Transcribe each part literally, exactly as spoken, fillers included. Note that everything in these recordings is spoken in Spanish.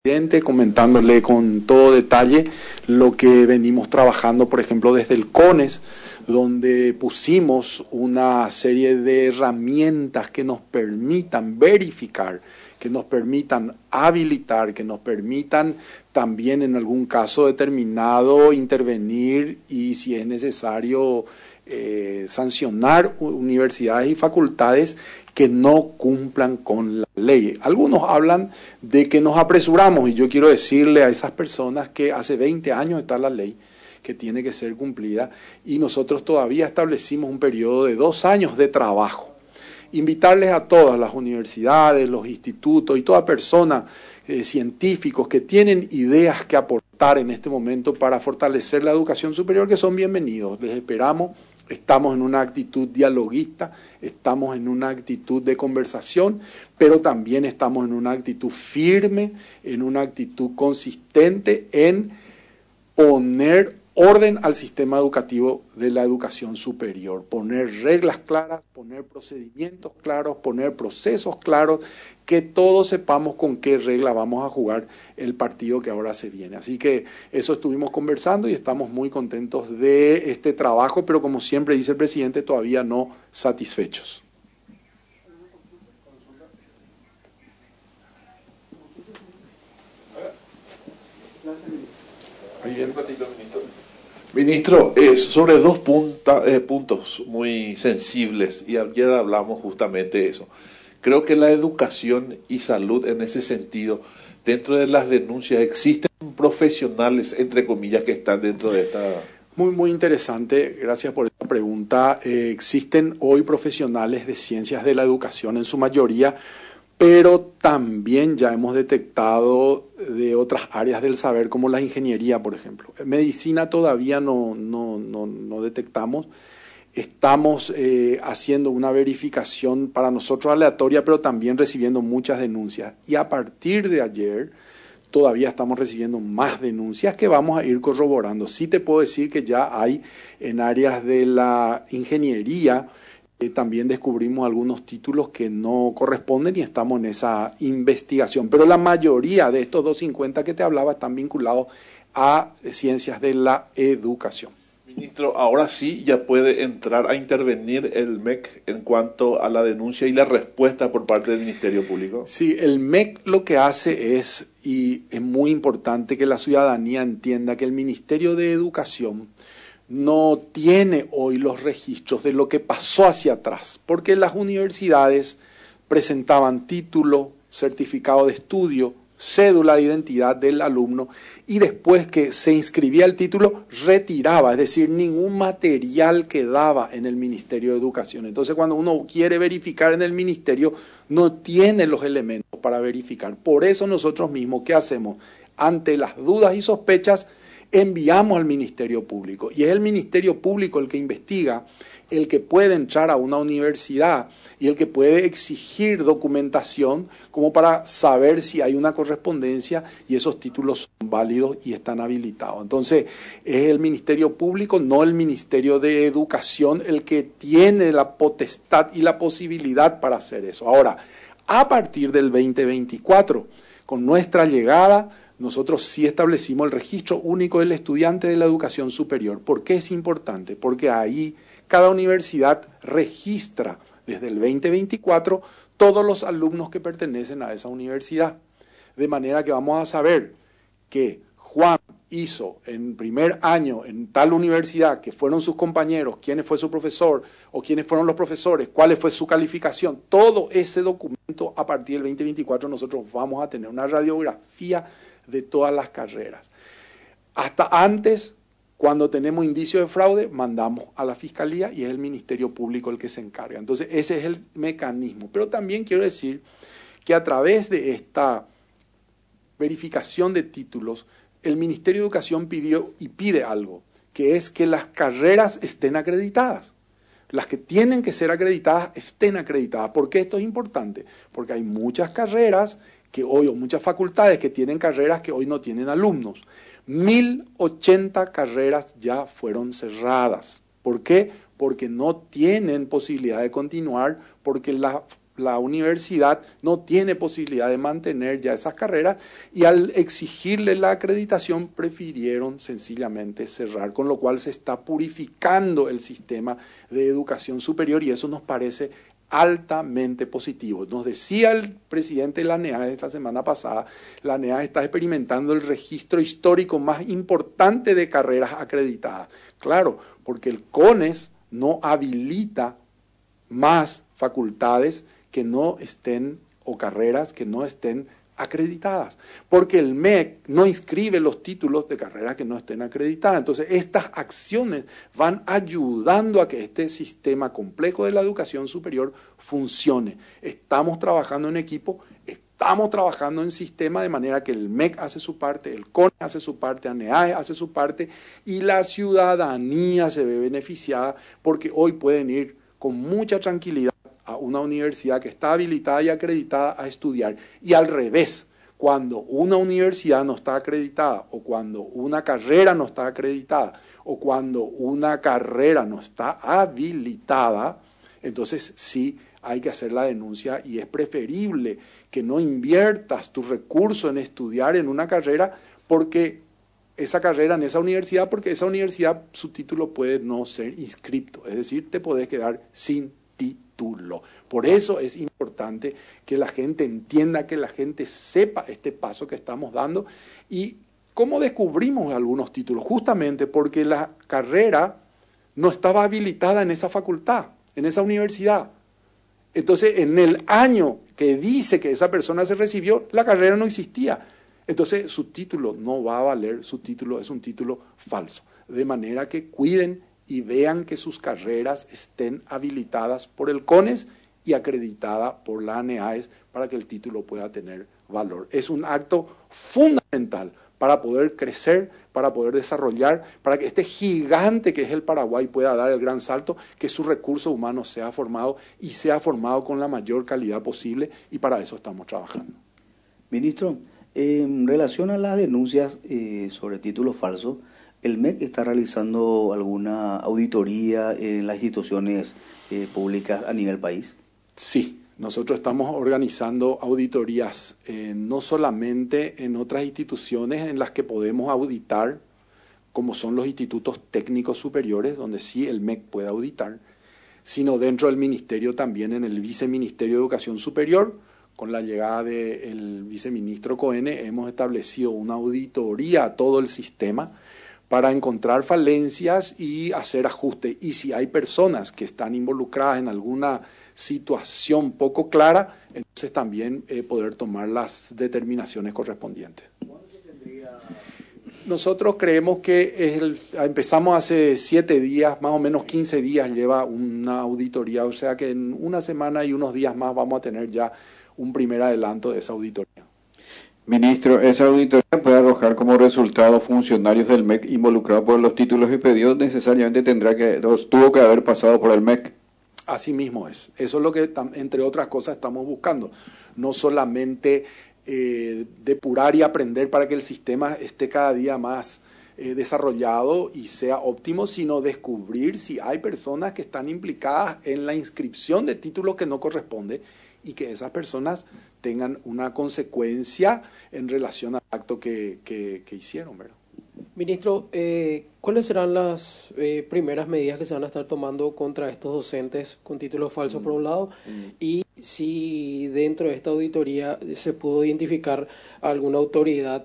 presidente, comentándole con todo detalle lo que venimos trabajando, por ejemplo, desde el CONES, donde pusimos una serie de herramientas que nos permitan verificar, que nos permitan habilitar, que nos permitan también en algún caso determinado intervenir y, si es necesario, eh, sancionar universidades y facultades que no cumplan con la ley. Algunos hablan de que nos apresuramos y yo quiero decirle a esas personas que hace veinte años está la ley que tiene que ser cumplida y nosotros todavía establecimos un periodo de dos años de trabajo. Invitarles a todas las universidades, los institutos y toda persona, eh, científicos que tienen ideas que aportar en este momento para fortalecer la educación superior, que son bienvenidos. Les esperamos. Estamos en una actitud dialoguista, estamos en una actitud de conversación, pero también estamos en una actitud firme, en una actitud consistente en poner orden al sistema educativo de la educación superior, poner reglas claras, poner procedimientos claros, poner procesos claros, que todos sepamos con qué regla vamos a jugar el partido que ahora se viene. Así que eso estuvimos conversando y estamos muy contentos de este trabajo, pero como siempre dice el presidente, todavía no satisfechos. Muy bien, ratito, ministro. Ministro, eh, sobre dos punta, eh, puntos muy sensibles, y ayer hablamos justamente de eso. Creo que la educación y salud en ese sentido, dentro de las denuncias, existen profesionales, entre comillas, que están dentro de esta... Muy, muy interesante, gracias por esta pregunta. Eh, existen hoy profesionales de ciencias de la educación en su mayoría, pero también ya hemos detectado de otras áreas del saber, como la ingeniería, por ejemplo. Medicina todavía no, no, no, no detectamos. Estamos eh, haciendo una verificación para nosotros aleatoria, pero también recibiendo muchas denuncias. Y a partir de ayer todavía estamos recibiendo más denuncias que vamos a ir corroborando. Sí te puedo decir que ya hay en áreas de la ingeniería, Eh, también descubrimos algunos títulos que no corresponden y estamos en esa investigación. Pero la mayoría de estos doscientos cincuenta que te hablaba están vinculados a ciencias de la educación. Ministro, ahora sí ya puede entrar a intervenir el M E C en cuanto a la denuncia y la respuesta por parte del Ministerio Público. Sí, el M E C lo que hace es, y es muy importante que la ciudadanía entienda que el Ministerio de Educación no tiene hoy los registros de lo que pasó hacia atrás, porque las universidades presentaban título, certificado de estudio, cédula de identidad del alumno y después que se inscribía el título retiraba, es decir, ningún material quedaba en el Ministerio de Educación. Entonces, cuando uno quiere verificar en el ministerio, no tiene los elementos para verificar. Por eso nosotros mismos, ¿qué hacemos? Ante las dudas y sospechas, enviamos al Ministerio Público y es el Ministerio Público el que investiga, el que puede entrar a una universidad y el que puede exigir documentación como para saber si hay una correspondencia y esos títulos son válidos y están habilitados. Entonces, es el Ministerio Público, no el Ministerio de Educación, el que tiene la potestad y la posibilidad para hacer eso. Ahora, a partir del veinte veinticuatro, con nuestra llegada, nosotros sí establecimos el registro único del estudiante de la educación superior. ¿Por qué es importante? Porque ahí cada universidad registra desde el veinte veinticuatro todos los alumnos que pertenecen a esa universidad. De manera que vamos a saber que Juan hizo en primer año en tal universidad, que fueron sus compañeros, quién fue su profesor o quiénes fueron los profesores, cuál fue su calificación. Todo ese documento a partir del veinte veinticuatro nosotros vamos a tener una radiografía de todas las carreras. Hasta antes, cuando tenemos indicios de fraude, mandamos a la Fiscalía y es el Ministerio Público el que se encarga. Entonces, ese es el mecanismo. Pero también quiero decir que a través de esta verificación de títulos, el Ministerio de Educación pidió y pide algo, que es que las carreras estén acreditadas. Las que tienen que ser acreditadas estén acreditadas. ¿Por qué esto es importante? Porque hay muchas carreras que hoy, o muchas facultades que tienen carreras que hoy no tienen alumnos. mil ochenta carreras ya fueron cerradas. ¿Por qué? Porque no tienen posibilidad de continuar, porque la la universidad no tiene posibilidad de mantener ya esas carreras y al exigirle la acreditación prefirieron sencillamente cerrar, con lo cual se está purificando el sistema de educación superior y eso nos parece altamente positivo. Nos decía el presidente de la ANEAE esta semana pasada, la ANEAE está experimentando el registro histórico más importante de carreras acreditadas. Claro, porque el CONES no habilita más facultades que no estén, o carreras que no estén acreditadas, porque el M E C no inscribe los títulos de carreras que no estén acreditadas. Entonces, estas acciones van ayudando a que este sistema complejo de la educación superior funcione. Estamos trabajando en equipo, estamos trabajando en sistema de manera que el M E C hace su parte, el CONES hace su parte, ANEAE hace su parte y la ciudadanía se ve beneficiada porque hoy pueden ir con mucha tranquilidad a una universidad que está habilitada y acreditada a estudiar. Y al revés, cuando una universidad no está acreditada o cuando una carrera no está acreditada o cuando una carrera no está habilitada, entonces sí hay que hacer la denuncia y es preferible que no inviertas tu recurso en estudiar en una carrera porque esa carrera en esa universidad, porque esa universidad su título puede no ser inscripto, es decir, te podés quedar sin título. Por eso es importante que la gente entienda, que la gente sepa este paso que estamos dando. ¿Y cómo descubrimos algunos títulos? Justamente porque la carrera no estaba habilitada en esa facultad, en esa universidad. Entonces, en el año que dice que esa persona se recibió, la carrera no existía. Entonces, su título no va a valer, su título es un título falso. De manera que cuiden y vean que sus carreras estén habilitadas por el CONES y acreditada por la ANEAES para que el título pueda tener valor. Es un acto fundamental para poder crecer, para poder desarrollar, para que este gigante que es el Paraguay pueda dar el gran salto, que su recurso humano sea formado y sea formado con la mayor calidad posible y para eso estamos trabajando. Ministro, en relación a las denuncias eh, sobre títulos falsos, ¿el M E C está realizando alguna auditoría en las instituciones eh, públicas a nivel país? Sí, nosotros estamos organizando auditorías, eh, no solamente en otras instituciones en las que podemos auditar, como son los institutos técnicos superiores, donde sí el M E C puede auditar, sino dentro del ministerio también en el Viceministerio de Educación Superior. Con la llegada del viceministro Coene hemos establecido una auditoría a todo el sistema para encontrar falencias y hacer ajustes. Y si hay personas que están involucradas en alguna situación poco clara, entonces también eh, poder tomar las determinaciones correspondientes. ¿Cuándo se tendría? Nosotros creemos que es el, empezamos hace siete días, más o menos quince días lleva una auditoría, o sea que en una semana y unos días más vamos a tener ya un primer adelanto de esa auditoría. Ministro, esa auditoría puede arrojar como resultado funcionarios del M E C involucrados por los títulos y pedidos, necesariamente tendrá que, tuvo que haber pasado por el M E C. Así mismo es. Eso es lo que, entre otras cosas, estamos buscando. No solamente eh, depurar y aprender para que el sistema esté cada día más eh, desarrollado y sea óptimo, sino descubrir si hay personas que están implicadas en la inscripción de títulos que no corresponde y que esas personas tengan una consecuencia en relación al acto que, que, que hicieron, ¿verdad? Ministro, eh, ¿cuáles serán las eh, primeras medidas que se van a estar tomando contra estos docentes con títulos falsos, mm. por un lado? Mm. Y si dentro de esta auditoría se pudo identificar alguna autoridad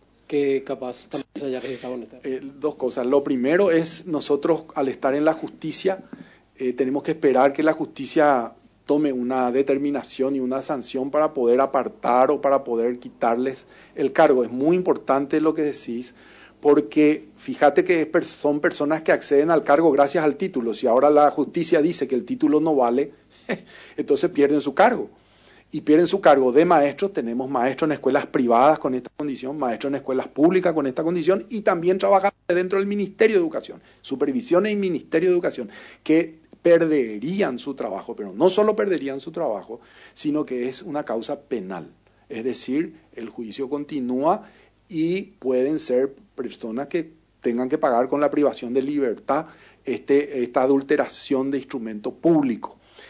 que capaz también se haya registrado en esta. Eh, dos cosas. Lo primero es, nosotros al estar en la justicia, eh, tenemos que esperar que la justicia tome una determinación y una sanción para poder apartar o para poder quitarles el cargo. Es muy importante lo que decís, porque fíjate que son personas que acceden al cargo gracias al título. Si ahora la justicia dice que el título no vale, entonces pierden su cargo. Y pierden su cargo de maestros. Tenemos maestros en escuelas privadas con esta condición, maestros en escuelas públicas con esta condición y también trabajan dentro del Ministerio de Educación, Supervisiones y Ministerio de Educación, que perderían su trabajo, pero no solo perderían su trabajo, sino que es una causa penal. Es decir, el juicio continúa y pueden ser personas que tengan que pagar con la privación de libertad este, esta adulteración de instrumento público.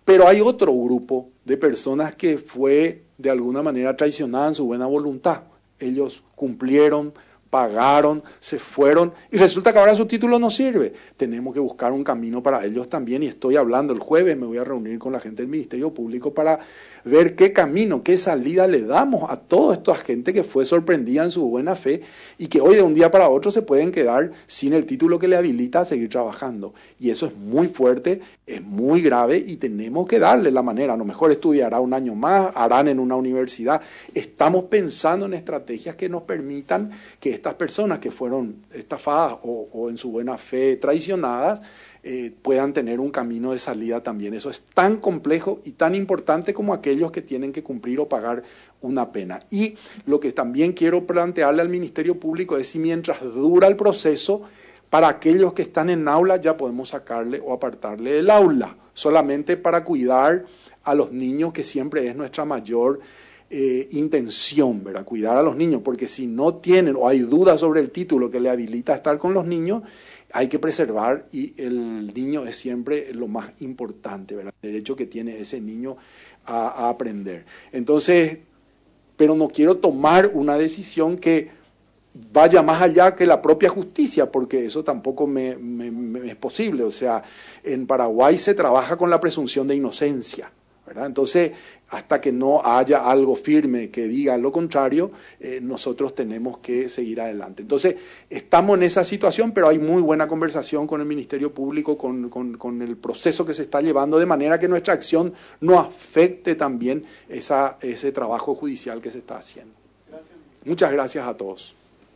Pero hay otro grupo de personas que fue de alguna manera traicionada en su buena voluntad. Ellos cumplieron, pagaron, se fueron y resulta que ahora su título no sirve. Tenemos que buscar un camino para ellos también y estoy hablando el jueves, me voy a reunir con la gente del Ministerio Público para ver qué camino, qué salida le damos a toda esta gente que fue sorprendida en su buena fe y que hoy de un día para otro se pueden quedar sin el título que le habilita a seguir trabajando. Y eso es muy fuerte, es muy grave y tenemos que darle la manera. A lo mejor estudiará un año más, harán en una universidad. Estamos pensando en estrategias que nos permitan que estas personas que fueron estafadas o, o en su buena fe traicionadas eh, puedan tener un camino de salida también. Eso es tan complejo y tan importante como aquellos que tienen que cumplir o pagar una pena. Y lo que también quiero plantearle al Ministerio Público es si mientras dura el proceso, para aquellos que están en aula ya podemos sacarle o apartarle del aula, solamente para cuidar a los niños, que siempre es nuestra mayor Eh, intención, ¿verdad? Cuidar a los niños, porque si no tienen o hay dudas sobre el título que le habilita a estar con los niños, hay que preservar y el niño es siempre lo más importante, ¿verdad? El derecho que tiene ese niño a, a aprender. Entonces, pero no quiero tomar una decisión que vaya más allá que la propia justicia, porque eso tampoco me, me, me es posible. O sea, en Paraguay se trabaja con la presunción de inocencia, ¿verdad? Entonces, hasta que no haya algo firme que diga lo contrario, eh, nosotros tenemos que seguir adelante. Entonces, estamos en esa situación, pero hay muy buena conversación con el Ministerio Público, con, con, con el proceso que se está llevando, de manera que nuestra acción no afecte también esa, ese trabajo judicial que se está haciendo. Muchas gracias a todos.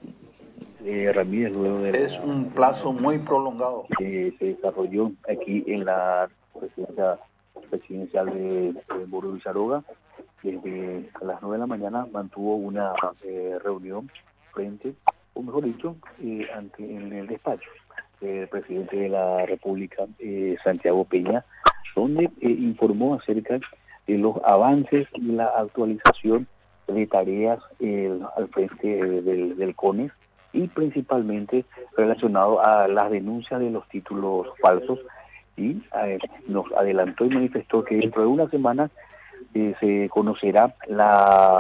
Eh, Ramírez, luego de es un plazo muy prolongado que se desarrolló aquí en la presidencia presidencial de, de Burro Villaroga, desde las nueve de la mañana mantuvo una eh, reunión frente, o mejor dicho, eh, ante en el despacho del presidente de la República, eh, Santiago Peña, donde eh, informó acerca de los avances y la actualización de tareas eh, al frente eh, del, del CONES y principalmente relacionado a las denuncias de los títulos falsos. Y eh, nos adelantó y manifestó que dentro de una semana eh, se conocerá la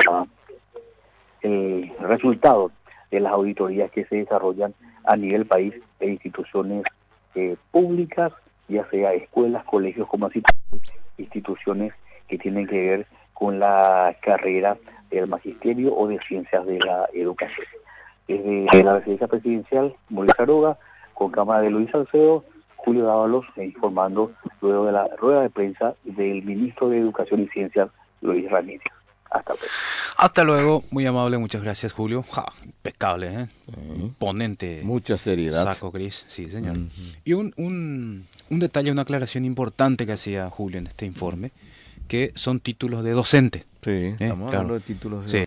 el resultado de las auditorías que se desarrollan a nivel país e instituciones eh, públicas, ya sea escuelas, colegios, como así instituciones que tienen que ver con la carrera del magisterio o de ciencias de la educación. Desde la residencia presidencial, Mauricio Aroga, con cámara de Luis Salcedo, Julio Dávalos, eh, informando luego de la rueda de prensa del ministro de Educación y Ciencias, Luis Ramírez. Hasta luego. Hasta luego, muy amable, muchas gracias, Julio. Ja, impecable, ¿eh? Uh-huh. Imponente. Mucha seriedad. Saco gris, sí, señor. Uh-huh. Y un, un, un detalle, una aclaración importante que hacía Julio en este informe, que son títulos de docente. Sí, ¿eh? estamos claro. hablando de títulos de sí.